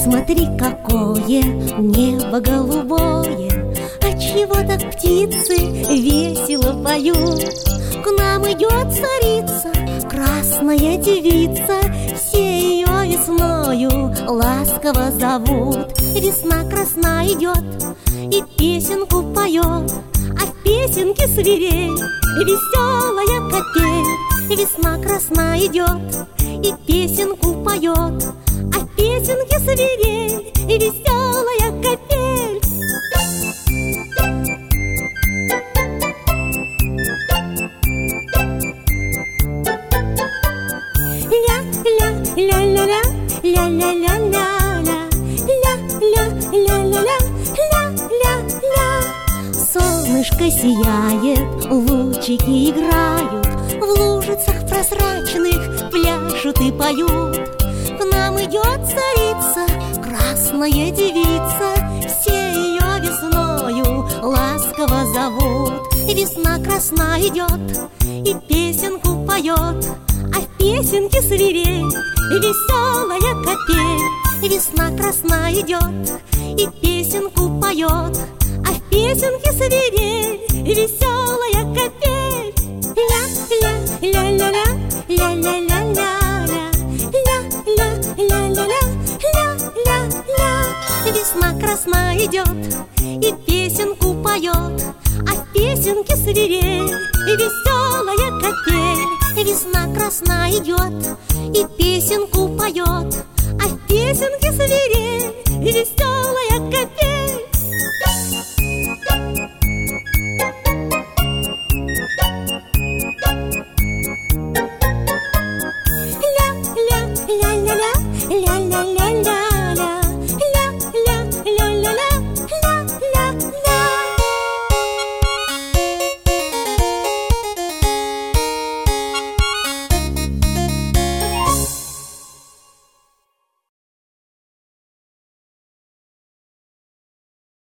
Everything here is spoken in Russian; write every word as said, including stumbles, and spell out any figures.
Посмотри, какое небо голубое, отчего так птицы весело поют. К нам идет царица, красная девица, все ее весною ласково зовут. Весна красна идет и песенку поет, а в песенке свирель, веселая капель. Весна красна идет и песенку поет, а в песенке свирель, веселая капель. Ля-ля-ля-ля-ля, ля-ля-ля-ля-ля, ля-ля-ля-ля-ля, ля-ля-ля. Солнышко сияет, лучики играют, в лужицах прозрачных пляшут и поют. К нам идет царица, красная девица, все ее весною ласково зовут. Весна красна идет и песенку поет, а в песенке свирель, веселая капель. Весна красна идет и песенку поет, а в песенке свирель, веселая капель. Ля-ля-ля-ля-ля, ля-ля-ля-ля-ля, ля-ля-ля-ля-ля, ля-ля-ля. Весна красна идет и песенку поет, а в песенке свирель, веселая капель. Весна красна идет и песенку поет, а в песенке свирель, веселая